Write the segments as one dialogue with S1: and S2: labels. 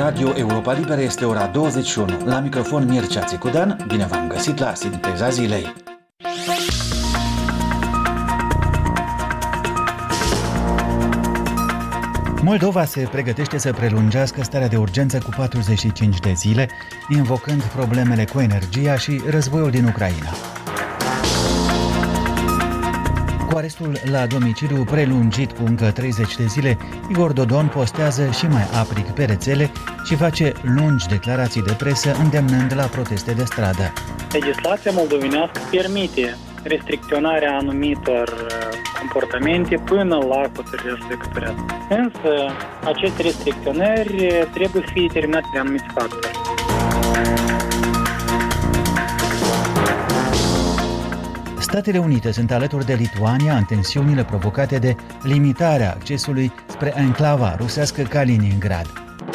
S1: Radio Europa Liberă este ora 21. La microfon Mircea Țicudean, bine v-am găsit la Sinteza Zilei. Moldova se pregătește să prelungească starea de urgență cu 45 de zile, invocând problemele cu energia și războiul din Ucraina. Cu arestul la domiciliu prelungit cu încă 30 de zile, Igor Dodon postează și mai aprig pe rețele și face lungi declarații de presă îndemnând la proteste de stradă.
S2: Legislația moldovenească permite restricționarea anumitor comportamente până la hotărârea judecătorească. Însă, aceste restricționări trebuie să fie determinate de anumiți factori.
S1: Statele Unite sunt alături de Lituania în tensiunile provocate de limitarea accesului spre enclava rusească Kaliningrad.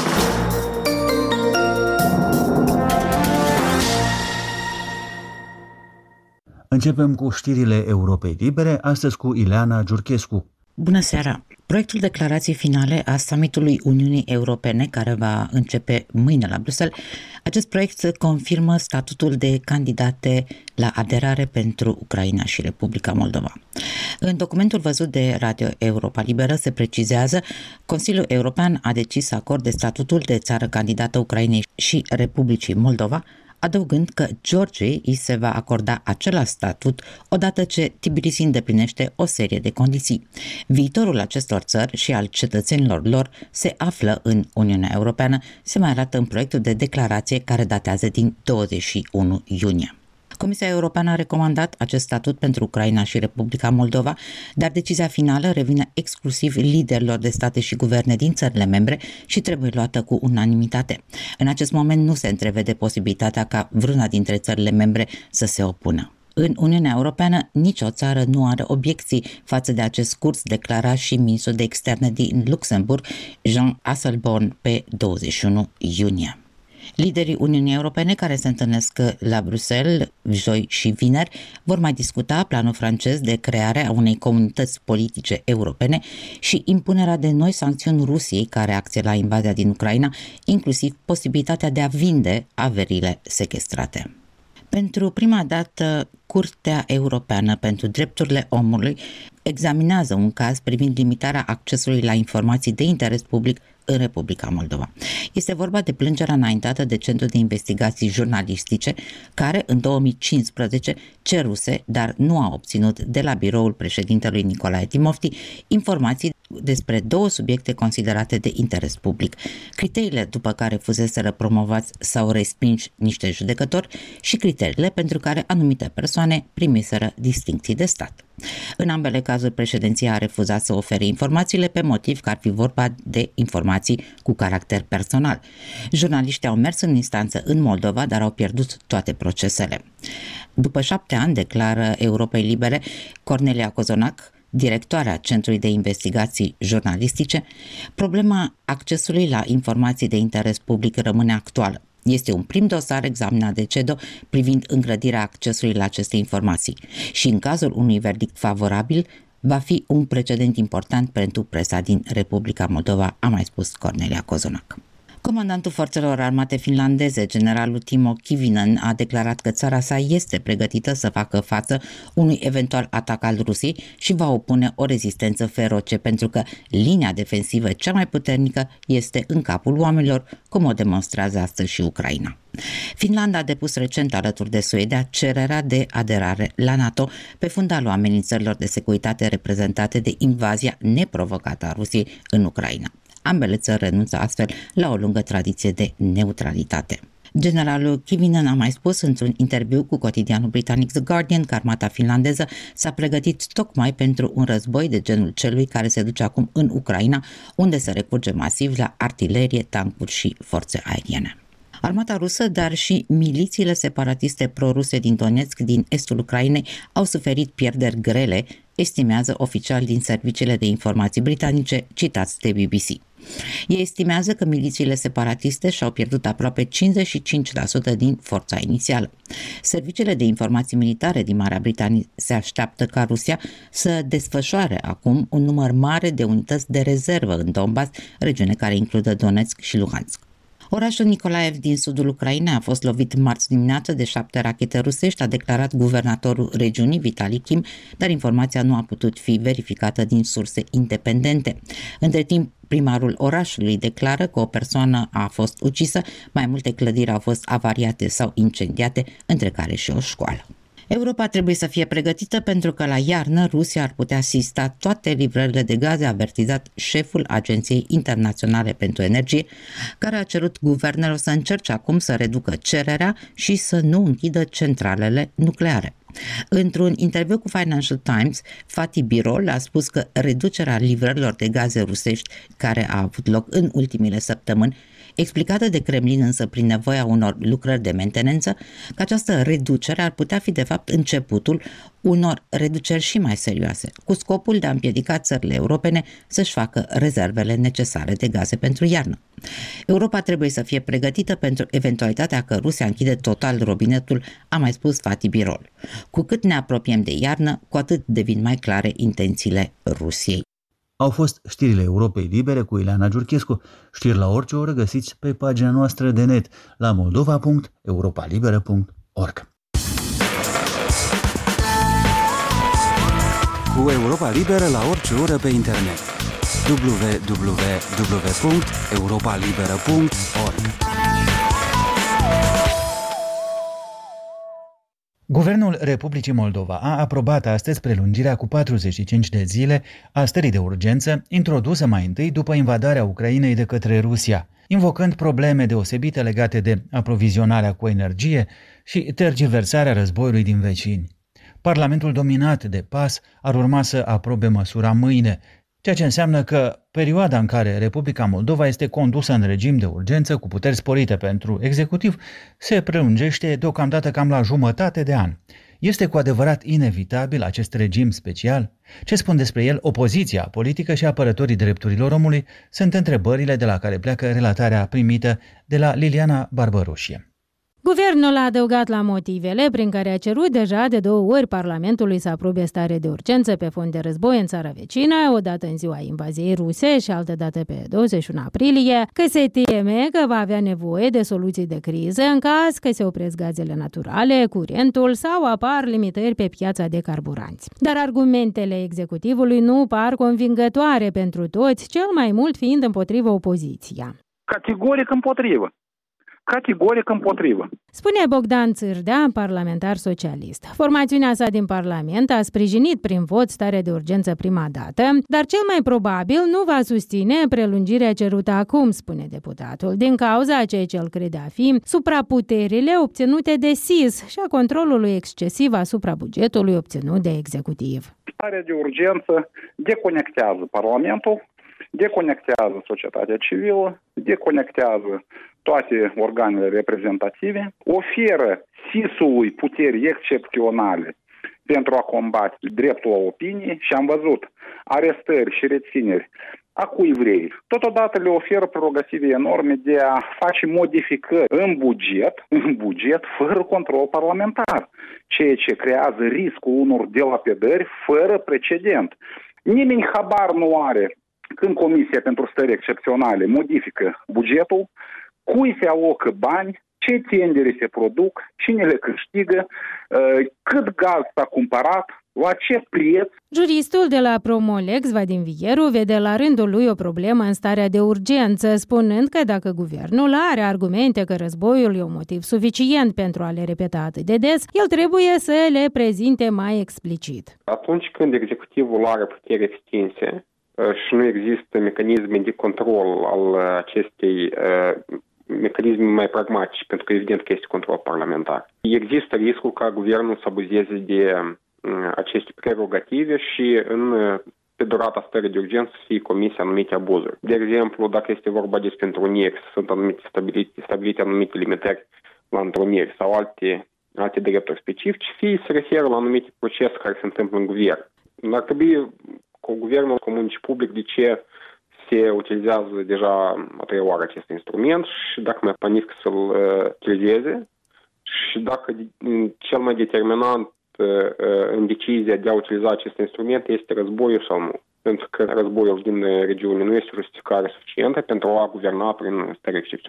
S1: Începem cu știrile Europei Libere, astăzi cu Ileana Giurchescu.
S3: Bună seara! Proiectul declarației finale a summitului Uniunii Europene, care va începe mâine la Bruxelles, acest proiect confirmă statutul de candidate la aderare pentru Ucraina și Republica Moldova. În documentul văzut de Radio Europa Liberă se precizează: Consiliul European a decis să acorde statutul de țară candidată Ucrainei și Republicii Moldova, adăugând că Georgiei îi se va acorda același statut odată ce Tbilisi îndeplinește o serie de condiții. Viitorul acestor țări și al cetățenilor lor se află în Uniunea Europeană, se mai arată în proiectul de declarație care datează din 21 iunie. Comisia Europeană a recomandat acest statut pentru Ucraina și Republica Moldova, dar decizia finală revine exclusiv liderilor de state și guverne din țările membre și trebuie luată cu unanimitate. În acest moment nu se întrevede posibilitatea ca vreuna dintre țările membre să se opună. În Uniunea Europeană, nicio țară nu are obiecții față de acest curs, declara și ministrul de externe din Luxemburg, Jean Asselborn, pe 21 iunie. Liderii Uniunii Europene care se întâlnesc la Bruxelles joi și vineri vor mai discuta planul francez de creare a unei comunități politice europene și impunerea de noi sancțiuni Rusiei ca reacție la invazia din Ucraina, inclusiv posibilitatea de a vinde averile sechestrate. Pentru prima dată, Curtea Europeană pentru Drepturile Omului examinează un caz privind limitarea accesului la informații de interes public în Republica Moldova. Este vorba de plângerea înaintată de Centrul de Investigații Jurnalistice, care în 2015 ceruse, dar nu a obținut de la biroul președintelui Nicolae Timofti informații despre două subiecte considerate de interes public: criteriile după care fuseseră promovați sau respinși niște judecători și criteriile pentru care anumite persoane primiseră distincții de stat. În ambele cazuri, președinția a refuzat să ofere informațiile pe motiv că ar fi vorba de informații cu caracter personal. Jurnaliștii au mers în instanță în Moldova, dar au pierdut toate procesele. După 7 ani, declară Europei Libere Cornelia Cozonac, directoarea Centrului de Investigații Jurnalistice, problema accesului la informații de interes public rămâne actuală. Este un prim dosar examinat de CEDO privind îngrădirea accesului la aceste informații și în cazul unui verdict favorabil va fi un precedent important pentru presa din Republica Moldova, a mai spus Cornelia Cozonac. Comandantul forțelor armate finlandeze, generalul Timo Kivinen, a declarat că țara sa este pregătită să facă față unui eventual atac al Rusiei și va opune o rezistență feroce pentru că linia defensivă cea mai puternică este în capul oamenilor, cum o demonstrează astăzi și Ucraina. Finlanda a depus recent alături de Suedia cererea de aderare la NATO pe fundalul amenințărilor de securitate reprezentate de invazia neprovocată a Rusiei în Ucraina. Ambele țări renunță astfel la o lungă tradiție de neutralitate. Generalul Kivinen a mai spus într-un interviu cu cotidianul britanic The Guardian că armata finlandeză s-a pregătit tocmai pentru un război de genul celui care se duce acum în Ucraina, unde se recurge masiv la artilerie, tancuri și forțe aeriene. Armata rusă, dar și milițiile separatiste pro-ruse din Donetsk, din estul Ucrainei, au suferit pierderi grele, estimează oficiali din serviciile de informații britanice citați de BBC. Ei estimează că milițiile separatiste și-au pierdut aproape 55% din forța inițială. Serviciile de informații militare din Marea Britanie se așteaptă ca Rusia să desfășoare acum un număr mare de unități de rezervă în Donbass, regiune care include Donetsk și Luhansk. Orașul Nikolaev din sudul Ucrainei a fost lovit marți dimineață de 7 rachete rusești, a declarat guvernatorul regiunii Vitali Kim, dar informația nu a putut fi verificată din surse independente. Între timp, primarul orașului declară că o persoană a fost ucisă, mai multe clădiri au fost avariate sau incendiate, între care și o școală. Europa trebuie să fie pregătită pentru că la iarnă Rusia ar putea asista toate livrările de gaze, a avertizat șeful Agenției Internaționale pentru Energie, care a cerut guvernelor să încerce acum să reducă cererea și să nu închidă centralele nucleare. Într-un interviu cu Financial Times, Fatih Birol a spus că reducerea livrărilor de gaze rusești care a avut loc în ultimile săptămâni, explicată de Kremlin însă prin nevoia unor lucrări de mentenență, că această reducere ar putea fi de fapt începutul unor reduceri și mai serioase, cu scopul de a împiedica țările europene să-și facă rezervele necesare de gaze pentru iarnă. Europa trebuie să fie pregătită pentru eventualitatea că Rusia închide total robinetul, a mai spus Fatih Birol. Cu cât ne apropiem de iarnă, cu atât devin mai clare intențiile Rusiei.
S1: Au fost știrile Europei Libere cu Ileana Giurchescu. Știri la orice oră găsiți pe pagina noastră de net la moldova.europalibera.org.
S4: Cu Europa Liberă la orice oră pe internet. www.europalibera.org.
S1: Guvernul Republicii Moldova a aprobat astăzi prelungirea cu 45 de zile a stării de urgență, introdusă mai întâi după invadarea Ucrainei de către Rusia, invocând probleme deosebite legate de aprovizionarea cu energie și tergiversarea războiului din vecini. Parlamentul dominat de PAS ar urma să aprobe măsura mâine, ceea ce înseamnă că perioada în care Republica Moldova este condusă în regim de urgență cu puteri sporite pentru executiv se prelungește deocamdată cam la jumătate de an. Este cu adevărat inevitabil acest regim special? Ce spun despre el opoziția politică și apărătorii drepturilor omului sunt întrebările de la care pleacă relatarea primită de la Liliana Barbărușie.
S5: Guvernul a adăugat la motivele prin care a cerut deja de 2 ori Parlamentului să aprobe stare de urgență pe fond de război în țara vecină, odată în ziua invaziei ruse și altădată pe 21 aprilie, că se teme că va avea nevoie de soluții de criză în caz că se opresc gazele naturale, curentul sau apar limitări pe piața de carburanți. Dar argumentele executivului nu par convingătoare pentru toți, cel mai mult fiind împotriva opoziția.
S6: Categoric împotrivă.
S5: Spune Bogdan Țârdea, parlamentar socialist. Formațiunea sa din Parlament a sprijinit prin vot starea de urgență prima dată, dar cel mai probabil nu va susține prelungirea cerută acum, spune deputatul, din cauza a ceea ce el crede a fi supraputerile obținute de SIS și a controlului excesiv asupra bugetului obținut de executiv.
S6: Starea de urgență deconectează Parlamentul, deconectează societatea civilă, deconectează toate organele reprezentative, oferă SIS-ului puteri excepționale pentru a combate dreptul la opinie și am văzut arestări și rețineri a cui vrei. Totodată le oferă prerogative enorme de a face modificări în buget fără control parlamentar, ceea ce creează riscul unor delapidări fără precedent. Nimeni habar nu are când Comisia pentru Stări Excepționale modifică bugetul, cui se alocă bani, ce tendere se produc, cine le câștigă, cât gaz s-a cumpărat, la ce preț.
S5: Juristul de la Promolex, Vadim Vieru, vede la rândul lui o problemă în starea de urgență, spunând că dacă guvernul are argumente că războiul e un motiv suficient pentru a le repeta atât de des, el trebuie să le prezinte mai explicit.
S7: Atunci când executivul are puteri extinse și nu există mecanisme de control al acestei mecanisme mai pragmatice, pentru că evident că este control parlamentar. Există riscul ca guvernul să abuzeze de aceste prerogative și pe durata stării de urgență să fie comise anumite abuzuri. De exemplu, dacă este vorba despre întruniri, sunt stabilite anumite limitări la întruniri sau alte drepturi specifice, fie se referă la anumite procese care se întâmplă în guvern. Ar trebui cu guvernul comun și public de ce se utilizează deja a 3-a oară acest instrument și dacă mai planifică să-l utilizeze și dacă cel mai determinant în decizia de a utiliza acest instrument este războiul sau nu. Pentru că războiul din regiune nu este justificare suficientă pentru a guverna prin stări excepționale.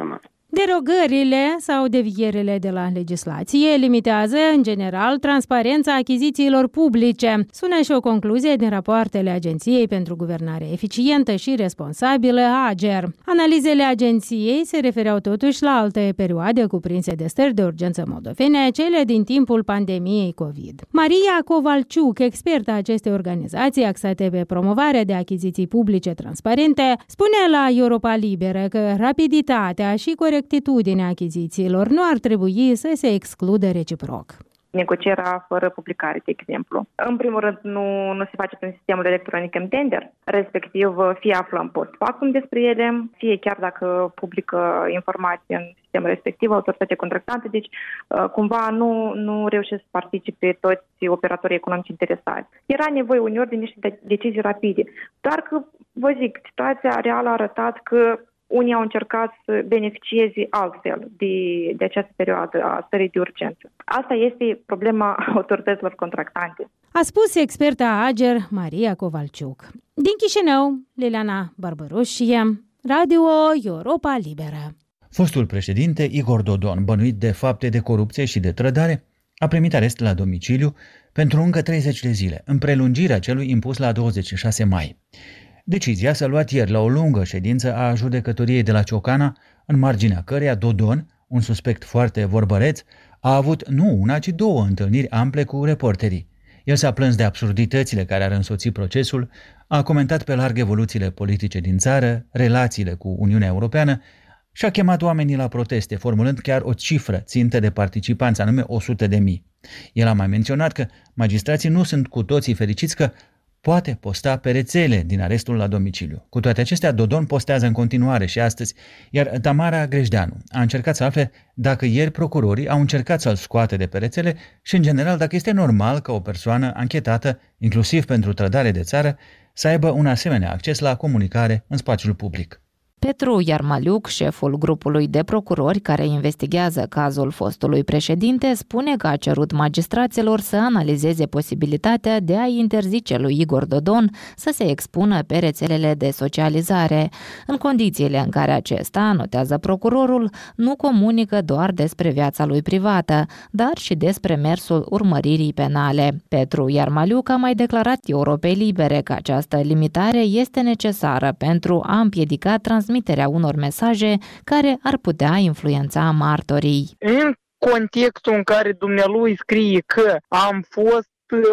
S5: Derogările sau devierile de la legislație limitează, în general, transparența achizițiilor publice. Sună și o concluzie din rapoartele Agenției pentru Guvernare Eficientă și Responsabilă, AGER. Analizele agenției se refereau totuși la alte perioade cuprinse de stări de urgență moldovene, cele din timpul pandemiei COVID. Maria Kovalciuc, expertă a acestei organizații axate pe promovarea de achiziții publice transparente, spune la Europa Liberă că rapiditatea și corectitudinea achizițiilor nu ar trebui să se excludă reciproc.
S8: Negocierea fără publicare, de exemplu. În primul rând, nu se face prin sistemul electronic în tender, respectiv fie aflăm post factum despre ele, fie chiar dacă publică informații în sistemul respectiv, autoritatea contractantă, deci cumva nu reușesc să participe toți operatorii economici interesați. Era nevoie uneori de niște decizii rapide, doar că, vă zic, situația reală a arătat că unii au încercat să beneficieze altfel de această perioadă a stării de urgență. Asta este problema autorităților contractante.
S5: A spus experta AGER Maria Kovalciuc. Din Chișinău, Liliana Barbărușie, Radio Europa Liberă.
S1: Fostul președinte Igor Dodon, bănuit de fapte de corupție și de trădare, a primit arest la domiciliu pentru încă 30 de zile, în prelungirea celui impus la 26 mai. Decizia s-a luat ieri la o lungă ședință a judecătoriei de la Ciocana, în marginea căreia Dodon, un suspect foarte vorbăreț, a avut nu una, ci două întâlniri ample cu reporterii. El s-a plâns de absurditățile care ar însoți procesul, a comentat pe larg evoluțiile politice din țară, relațiile cu Uniunea Europeană și a chemat oamenii la proteste, formulând chiar o cifră țintă de participanți, anume 100.000. El a mai menționat că magistrații nu sunt cu toții fericiți că poate posta pe rețele din arestul la domiciliu. Cu toate acestea, Dodon postează în continuare și astăzi, iar Tamara Grejdeanu a încercat să afle dacă ieri procurorii au încercat să-l scoate de pe rețele și, în general, dacă este normal ca o persoană anchetată, inclusiv pentru trădare de țară, să aibă un asemenea acces la comunicare în spațiul public.
S9: Petru Iarmaliuc, șeful grupului de procurori care investigează cazul fostului președinte, spune că a cerut magistraților să analizeze posibilitatea de a interzice lui Igor Dodon să se expună pe rețelele de socializare, în condițiile în care acesta, notează procurorul, nu comunică doar despre viața lui privată, dar și despre mersul urmăririi penale. Petru Iarmaliuc a mai declarat Europei Libere că această limitare este necesară pentru a împiedica transmiterea unor mesaje care ar putea influența martorii.
S10: În contextul în care dumnealui scrie că am fost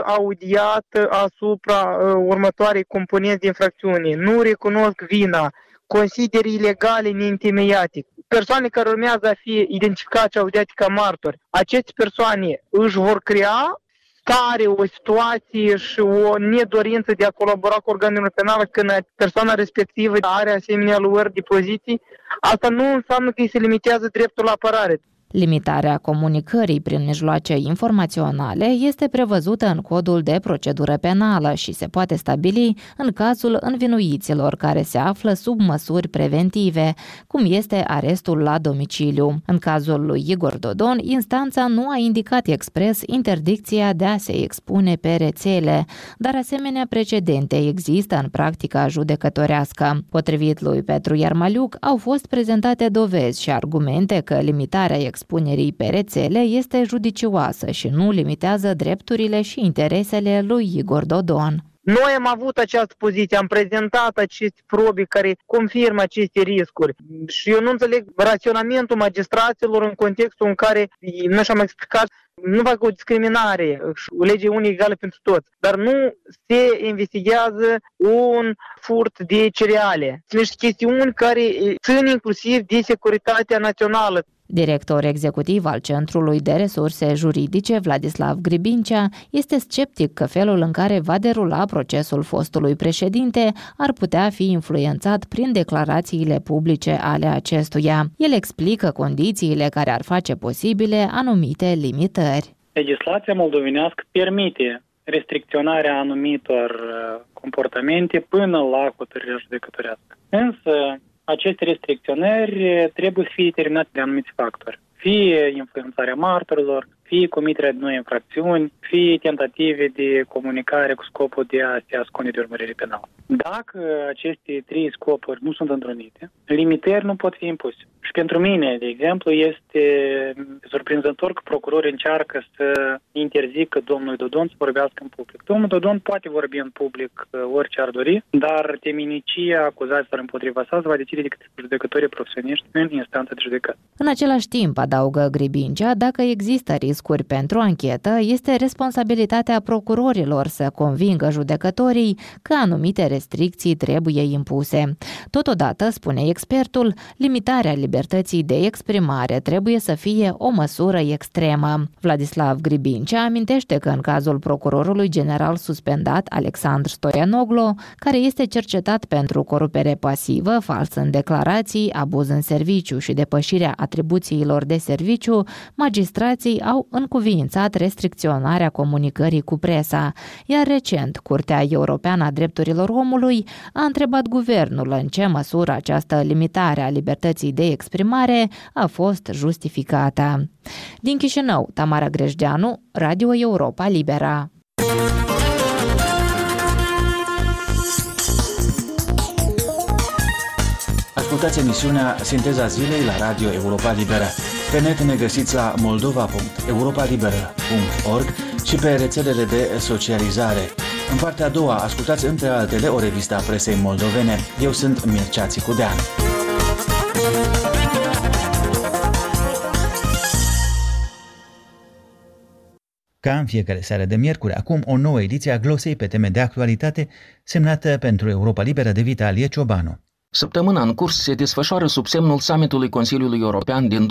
S10: audiat asupra următoarei componenți de infracțiune, nu recunosc vina, consider ilegale neîntemeiate, persoane care urmează a fi identificate și audiate ca martori, aceste persoane își vor crea stare, o situație și o nedorință de a colabora cu organele penale când persoana respectivă are asemenea luări de poziții, asta nu înseamnă că îi se limitează dreptul la apărare.
S9: Limitarea comunicării prin mijloace informaționale este prevăzută în codul de procedură penală și se poate stabili în cazul învinuiților care se află sub măsuri preventive, cum este arestul la domiciliu. În cazul lui Igor Dodon, instanța nu a indicat expres interdicția de a se expune pe rețele, dar asemenea precedente există în practica judecătorească. Potrivit lui Petru Iarmaliuc, au fost prezentate dovezi și argumente că limitarea expunerii pe rețele este judicioasă și nu limitează drepturile și interesele lui Igor Dodon.
S10: Noi am avut această poziție, am prezentat aceste probe care confirmă aceste riscuri și eu nu înțeleg raționamentul magistraților în contextul în care, nu și-am explicat, nu fac o discriminare, o lege unică egală pentru toți, dar nu se investigează un furt de cereale. Sunt niște chestiuni care țin inclusiv de securitatea națională.
S9: Director executiv al Centrului de Resurse Juridice, Vladislav Gribincea, este sceptic că felul în care va derula procesul fostului președinte ar putea fi influențat prin declarațiile publice ale acestuia. El explică condițiile care ar face posibile anumite limitări.
S2: Legislația moldovenească permite restricționarea anumitor comportamente până la hotărârea judecătorească. Însă, aceste restricționări trebuie să fie determinate de anumiți factori. Fie influențarea martorilor, fie comiterea de noi infracțiuni, fie tentative de comunicare cu scopul de a se ascunde de urmărire penală. Dacă aceste trei scopuri nu sunt întrunite, limitări nu pot fi impuse. Și pentru mine, de exemplu, este surprinzător că procurorii încearcă să interzică domnului Dodon să vorbească în public. Domnul Dodon poate vorbi în public orice ar dori, dar teminicia acuzațiilor împotriva sa se va decide de judecătorii profesioniști în instanță de judecată.
S9: În același timp, adaugă Gribincea, dacă există riscuri pentru anchetă, este responsabilitatea procurorilor să convingă judecătorii că anumite restricții trebuie impuse. Totodată, spune expertul, limitarea libertății de exprimare trebuie să fie o măsură extremă. Vladislav Gribincea amintește că în cazul procurorului general suspendat Alexandru Stoianoglu, care este cercetat pentru corupere pasivă, fals în declarații, abuz în serviciu și depășirea atribuțiilor de serviciu, magistrații au încuviințat restricționarea comunicării cu presa, iar recent Curtea Europeană a Drepturilor Omului a întrebat guvernul în ce măsură această limitare a libertății de exprimare a fost justificată. Din Chișinău, Tamara Grejdeanu, Radio Europa Libera.
S1: Ascultați emisiunea Sinteza Zilei la Radio Europa Liberă. Pe net ne găsiți la moldova.europalibera.org și pe rețelele de socializare. În partea a doua, ascultați între altele o revistă a presei moldovene. Eu sunt Mircea Țicudean. Ca în fiecare seară de miercuri, acum o nouă ediție a glosei pe teme de actualitate, semnată pentru Europa Liberă de Vitalie Ciobanu.
S11: Săptămâna în curs se desfășoară sub semnul summitului Consiliului European din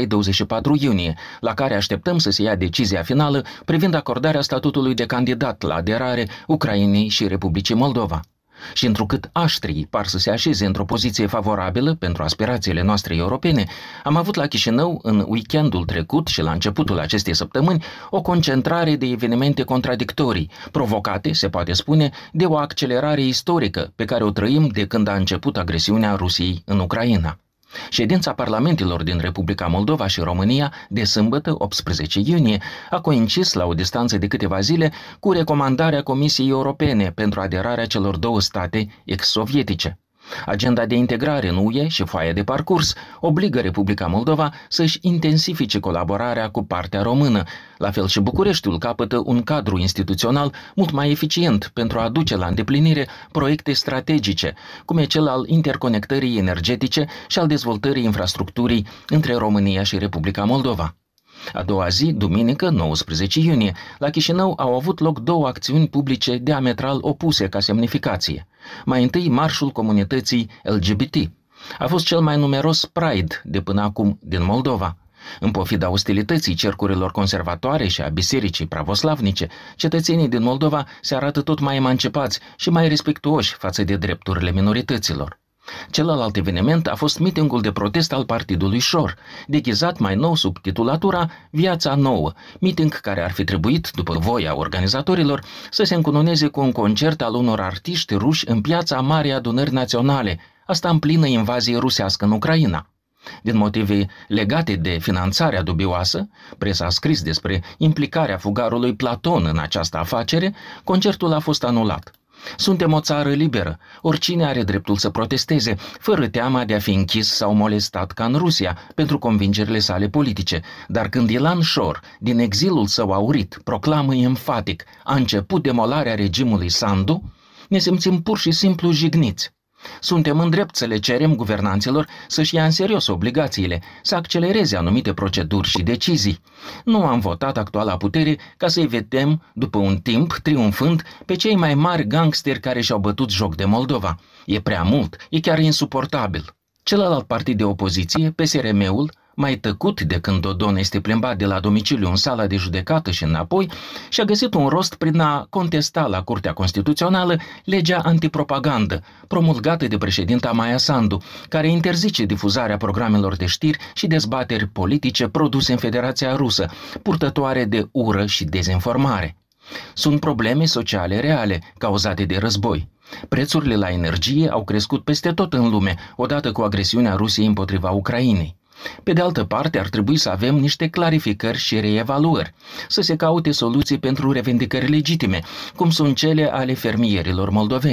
S11: 23-24 iunie, la care așteptăm să se ia decizia finală privind acordarea statutului de candidat la aderare Ucrainei și Republicii Moldova. Și întrucât aștrii par să se așeze într-o poziție favorabilă pentru aspirațiile noastre europene, am avut la Chișinău, în weekendul trecut și la începutul acestei săptămâni, o concentrare de evenimente contradictorii, provocate, se poate spune, de o accelerare istorică pe care o trăim de când a început agresiunea Rusiei în Ucraina. Ședința parlamentelor din Republica Moldova și România, de sâmbătă, 18 iunie, a coincis la o distanță de câteva zile cu recomandarea Comisiei Europene pentru aderarea celor două state ex-sovietice. Agenda de integrare în UE și foaia de parcurs obligă Republica Moldova să-și intensifice colaborarea cu partea română. La fel și Bucureștiul capătă un cadru instituțional mult mai eficient pentru a aduce la îndeplinire proiecte strategice, cum e cel al interconectării energetice și al dezvoltării infrastructurii între România și Republica Moldova. A doua zi, duminică, 19 iunie, la Chișinău au avut loc două acțiuni publice diametral opuse ca semnificație. Mai întâi, marșul comunității LGBT. A fost cel mai numeros Pride de până acum din Moldova. În pofida ostilității cercurilor conservatoare și a bisericii pravoslavnice, cetățenii din Moldova se arată tot mai emancipați și mai respectuoși față de drepturile minorităților. Celălalt eveniment a fost mitingul de protest al partidului Șor, deghizat mai nou sub titulatura Viața Nouă, miting care ar fi trebuit, după voia organizatorilor, să se încununeze cu un concert al unor artiști ruși în piața Marei Adunări Naționale, asta în plină invazie rusească în Ucraina. Din motive legate de finanțarea dubioasă, presa a scris despre implicarea fugarului Platon în această afacere, concertul a fost anulat. Suntem o țară liberă, oricine are dreptul să protesteze, fără teama de a fi închis sau molestat ca în Rusia, pentru convingerile sale politice. Dar când Ilan Șor, din exilul său aurit, proclamă enfatic, a început demolarea regimului Sandu, ne simțim pur și simplu jigniți. Suntem în drept să le cerem guvernanților să-și ia în serios obligațiile, să accelereze anumite proceduri și decizii. Nu am votat actuala putere ca să-i vedem, după un timp, triumfând pe cei mai mari gangsteri care și-au bătut joc de Moldova. E prea mult, e chiar insuportabil. Celălalt partid de opoziție, PSRM-ul, mai tăcut de când Dodon este plimbat de la domiciliu în sala de judecată și înapoi, și-a găsit un rost prin a contesta la Curtea Constituțională legea antipropagandă, promulgată de președinta Maia Sandu, care interzice difuzarea programelor de știri și dezbateri politice produse în Federația Rusă, purtătoare de ură și dezinformare. Sunt probleme sociale reale, cauzate de război. Prețurile la energie au crescut peste tot în lume, odată cu agresiunea Rusiei împotriva Ucrainei. Pe de altă parte, ar trebui să avem niște clarificări și reevaluări, să se caute soluții pentru revendicări legitime, cum sunt cele ale fermierilor moldoveni.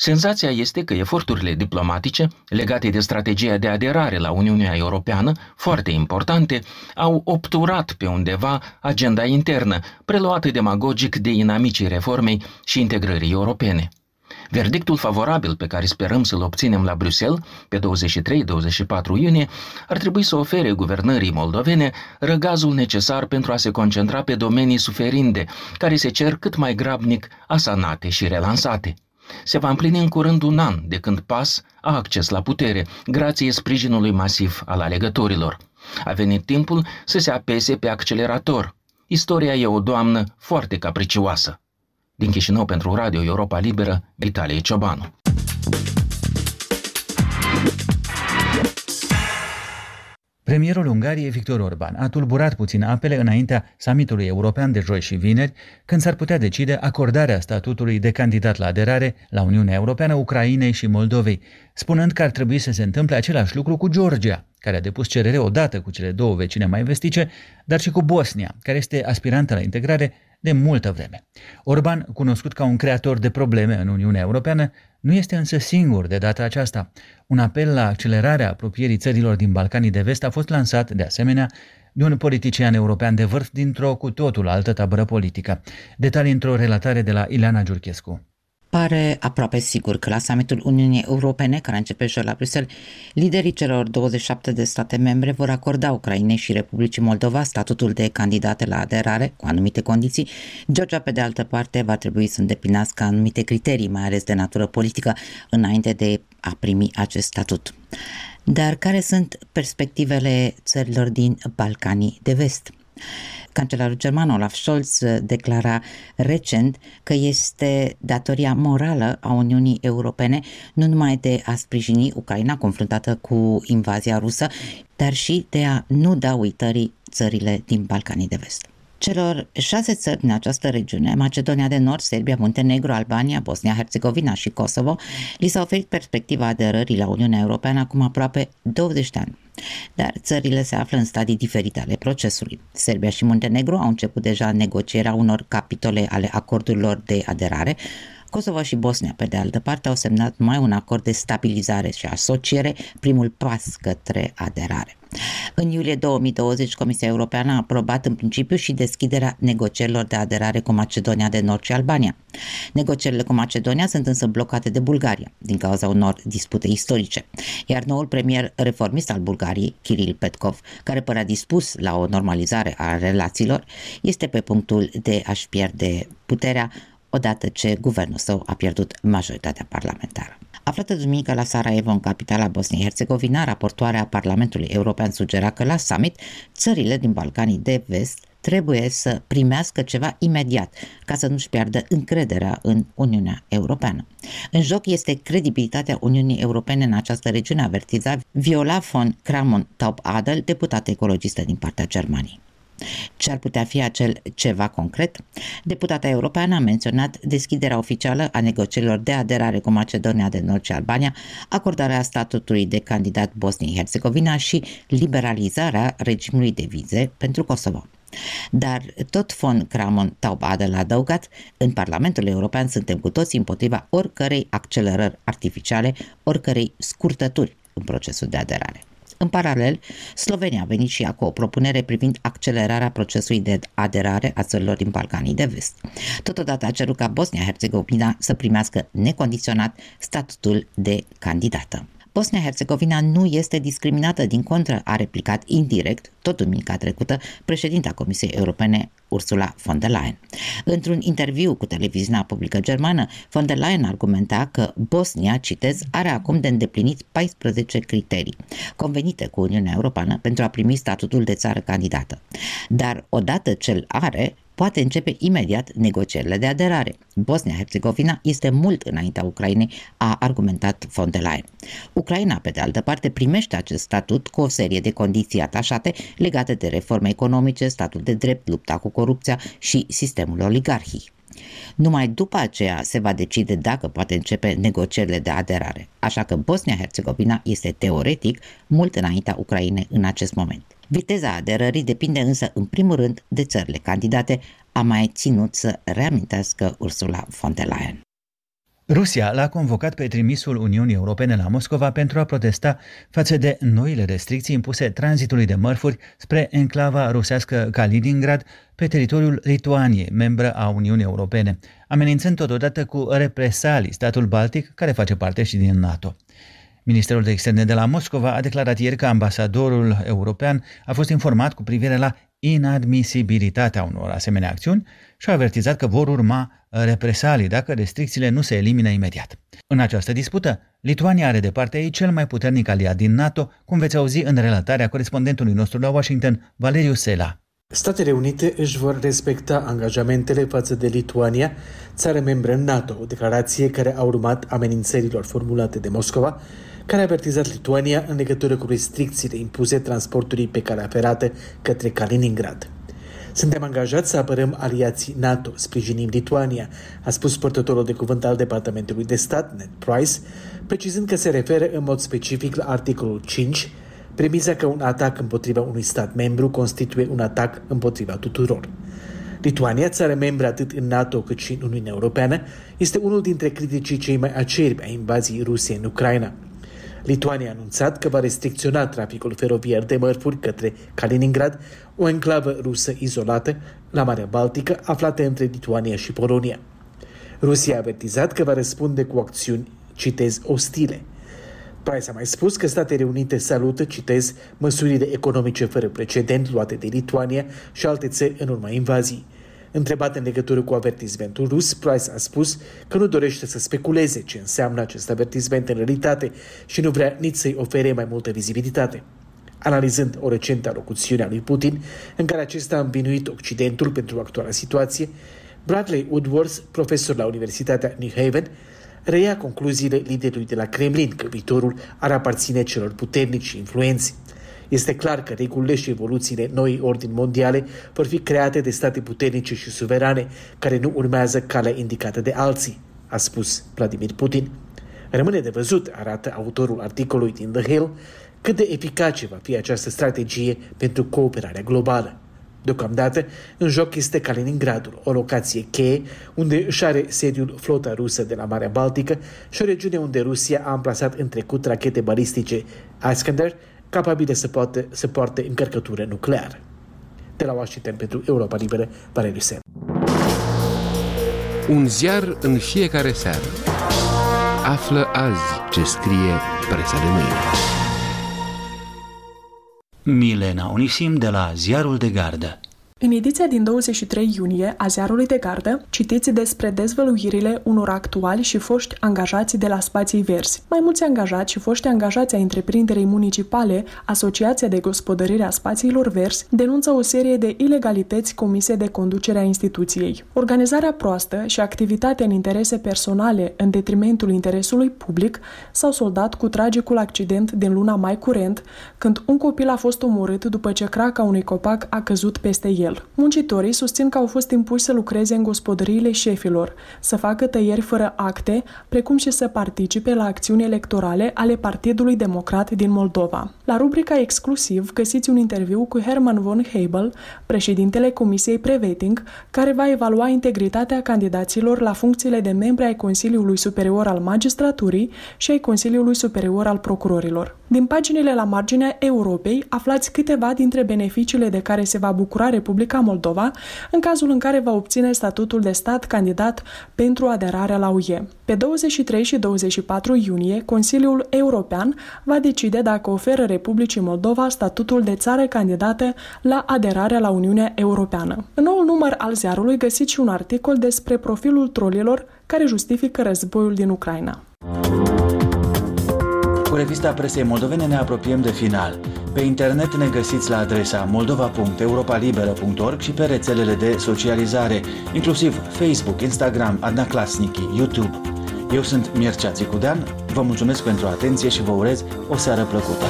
S11: Senzația este că eforturile diplomatice legate de strategia de aderare la Uniunea Europeană, foarte importante, au obturat pe undeva agenda internă, preluată demagogic de inamicii reformei și integrării europene. Verdictul favorabil pe care sperăm să-l obținem la Bruxelles pe 23-24 iunie ar trebui să ofere guvernării moldovene răgazul necesar pentru a se concentra pe domenii suferinde, care se cer cât mai grabnic asanate și relansate. Se va împlini în curând un an de când PAS a acces la putere, grație sprijinului masiv al alegătorilor. A venit timpul să se apese pe accelerator. Istoria e o doamnă foarte capricioasă. Din Chișinău pentru Radio Europa Liberă, Vitalie Ciobanu.
S1: Premierul Ungariei, Viktor Orban, a tulburat puțin apele înaintea summitului european de joi și vineri, când s-ar putea decide acordarea statutului de candidat la aderare la Uniunea Europeană Ucrainei și Moldovei, spunând că ar trebui să se întâmple același lucru cu Georgia, care a depus cerere odată cu cele două vecine mai vestice, dar și cu Bosnia, care este aspirantă la integrare de multă vreme. Orban, cunoscut ca un creator de probleme în Uniunea Europeană, nu este însă singur de data aceasta. Un apel la accelerarea apropierii țărilor din Balcanii de Vest a fost lansat, de asemenea, de un politician european de vârf dintr-o cu totul altă tabără politică. Detalii într-o relatare de la Ileana Giurchescu.
S3: Pare aproape sigur că la summitul Uniunii Europene, care începe joi la Bruxelles, liderii celor 27 de state membre vor acorda Ucrainei și Republicii Moldova statutul de candidate la aderare, cu anumite condiții. Georgia, pe de altă parte, va trebui să îndeplinească anumite criterii, mai ales de natură politică, înainte de a primi acest statut. Dar care sunt perspectivele țărilor din Balcanii de Vest? Cancelarul german Olaf Scholz declara recent că este datoria morală a Uniunii Europene nu numai de a sprijini Ucraina confruntată cu invazia rusă, dar și de a nu da uitării țările din Balcanii de Vest. Celor 6 țări din această regiune, Macedonia de Nord, Serbia, Muntenegru, Albania, Bosnia-Herzegovina și Kosovo, li s-a oferit perspectiva aderării la Uniunea Europeană acum aproape 20 de ani. Dar țările se află în stadii diferite ale procesului. Serbia și Muntenegru au început deja negocierea unor capitole ale acordurilor de aderare. Kosovo și Bosnia, pe de altă parte, au semnat numai un acord de stabilizare și asociere, primul pas către aderare. În iulie 2020, Comisia Europeană a aprobat în principiu și deschiderea negocierilor de aderare cu Macedonia de Nord și Albania. Negocierile cu Macedonia sunt însă blocate de Bulgaria, din cauza unor dispute istorice, iar noul premier reformist al Bulgariei, Kiril Petkov, care părea dispus la o normalizare a relațiilor, este pe punctul de a-și pierde puterea odată ce guvernul său a pierdut majoritatea parlamentară. Aflată duminică la Sarajevo, în capitala Bosniei-Herzegovina, raportoarea Parlamentului European sugera că la summit țările din Balcanii de Vest trebuie să primească ceva imediat ca să nu-și piardă încrederea în Uniunea Europeană. În joc este credibilitatea Uniunii Europene în această regiune, avertiza Viola von Kramon-Taubadel, deputată ecologistă din partea Germaniei. Ce ar putea fi acel ceva concret? Deputata europeană a menționat deschiderea oficială a negocierilor de aderare cu Macedonia de Nord și Albania, acordarea statutului de candidat Bosniei-Herzegovina și liberalizarea regimului de vize pentru Kosovo. Dar tot von Kramon-Taubadel a adăugat, în Parlamentul European suntem cu toții împotriva oricărei accelerări artificiale, oricărei scurtături în procesul de aderare. În paralel, Slovenia a venit și ea cu o propunere privind accelerarea procesului de aderare a țărilor din Balcanii de Vest. Totodată a cerut ca Bosnia-Herzegovina să primească necondiționat statutul de candidată. Bosnia-Herzegovina nu este discriminată, din contră, a replicat indirect, tot duminica trecută, președinta Comisiei Europene Ursula von der Leyen. Într-un interviu cu televiziunea publică germană, von der Leyen argumenta că Bosnia, citez, are acum de îndeplinit 14 criterii convenite cu Uniunea Europeană pentru a primi statutul de țară candidată. Dar odată ce îl are, poate începe imediat negocierile de aderare. Bosnia-Herzegovina este mult înaintea Ucrainei, a argumentat von der Leyen. Ucraina, pe de altă parte, primește acest statut cu o serie de condiții atașate legate de reforme economice, statul de drept, lupta cu corupția și sistemul oligarhii. Numai după aceea se va decide dacă poate începe negocierile de aderare, așa că Bosnia-Herzegovina este teoretic mult înaintea Ucrainei în acest moment. Viteza aderării depinde însă în primul rând de țările candidate, a mai ținut să reamintească Ursula von der Leyen.
S1: Rusia l-a convocat pe trimisul Uniunii Europene la Moscova pentru a protesta față de noile restricții impuse tranzitului de mărfuri spre enclava rusească Kaliningrad pe teritoriul Lituaniei, membră a Uniunii Europene, amenințând totodată cu represalii statul Baltic, care face parte și din NATO. Ministerul de Externe de la Moscova a declarat ieri că ambasadorul european a fost informat cu privire la inadmisibilitatea unor asemenea acțiuni și a avertizat că vor urma represalii dacă restricțiile nu se elimină imediat. În această dispută, Lituania are de partea ei cel mai puternic aliat din NATO, cum veți auzi în relatarea corespondentului nostru la Washington, Valeriu Sela.
S12: Statele Unite își vor respecta angajamentele față de Lituania, țară membră în NATO, o declarație care a urmat amenințărilor formulate de Moscova, care a avertizat Lituania în legătură cu restricțiile impuse transporturii pe calea ferată către Kaliningrad. Suntem angajați să apărăm aliații NATO, sprijinim Lituania, a spus purtătorul de cuvânt al Departamentului de Stat, Ned Price, precizând că se referă în mod specific la articolul 5, premisa că un atac împotriva unui stat membru constituie un atac împotriva tuturor. Lituania, țară membră atât în NATO cât și în Uniunea Europeană, este unul dintre criticii cei mai acerbi a invaziei Rusiei în Ucraina. Lituania a anunțat că va restricționa traficul feroviar de mărfuri către Kaliningrad, o enclavă rusă izolată la Marea Baltică, aflată între Lituania și Polonia. Rusia a avertizat că va răspunde cu acțiuni, citez, ostile. Price a mai spus că Statele Unite salută, citez, măsurile economice fără precedent luate de Lituania și alte țări în urma invaziei. Întrebat în legătură cu avertismentul rus, Price a spus că nu dorește să speculeze ce înseamnă acest avertisment în realitate și nu vrea nici să-i ofere mai multă vizibilitate. Analizând o recentă alocuțiune a lui Putin, în care acesta a învinuit Occidentul pentru actuala situație, Bradley Woodworth, profesor la Universitatea New Haven, reia concluziile liderului de la Kremlin că viitorul ar aparține celor puternici și influenți. Este clar că regulile și evoluțiile noii ordini mondiale vor fi create de state puternice și suverane, care nu urmează calea indicată de alții, a spus Vladimir Putin. Rămâne de văzut, arată autorul articolului din The Hill, cât de eficace va fi această strategie pentru cooperarea globală. Deocamdată, în joc este Kaliningradul, o locație cheie unde își are sediul flota rusă de la Marea Baltică și o regiune unde Rusia a amplasat în trecut rachete balistice Iskander, capabile să poarte încărcătură nucleară. De la Washington pentru Europa Liberă, Valeriu Sela.
S13: Un ziar în fiecare seară. Află azi ce scrie presa de mâine.
S1: Milena Onisim de la Ziarul de Gardă.
S14: În ediția din 23 iunie a Ziarului de Gardă, citiți despre dezvăluirile unor actuali și foști angajați de la Spații Verzi. Mai mulți angajați și foști angajați ai întreprinderii municipale, Asociația de Gospodărire a Spațiilor Verzi, denunță o serie de ilegalități comise de conducerea instituției. Organizarea proastă și activitatea în interese personale în detrimentul interesului public s-au soldat cu tragicul accident din luna mai curent, când un copil a fost omorât după ce craca unui copac a căzut peste el. Muncitorii susțin că au fost impuși să lucreze în gospodăriile șefilor, să facă tăieri fără acte, precum și să participe la acțiuni electorale ale Partidului Democrat din Moldova. La rubrica Exclusiv găsiți un interviu cu Herman von Hebel, președintele Comisiei Preveting, care va evalua integritatea candidaților la funcțiile de membri ai Consiliului Superior al Magistraturii și ai Consiliului Superior al Procurorilor. Din paginile la marginea Europei aflați câteva dintre beneficiile de care se va bucura Republica Moldova în cazul în care va obține statutul de stat candidat pentru aderarea la UE. Pe 23 și 24 iunie, Consiliul European va decide dacă oferă Republicii Moldova statutul de țară candidată la aderarea la Uniunea Europeană. În noul număr al ziarului găsiți și un articol despre profilul trolilor care justifică războiul din Ucraina.
S1: Cu revista presei moldovene ne apropiem de final. Pe internet ne găsiți la adresa moldova.europalibera.org și pe rețelele de socializare, inclusiv Facebook, Instagram, Adna Klasnici, YouTube. Eu sunt Mircea Țicudean, vă mulțumesc pentru atenție și vă urez o seară plăcută.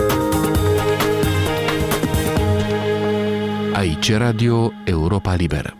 S13: Radio Europa Liberă.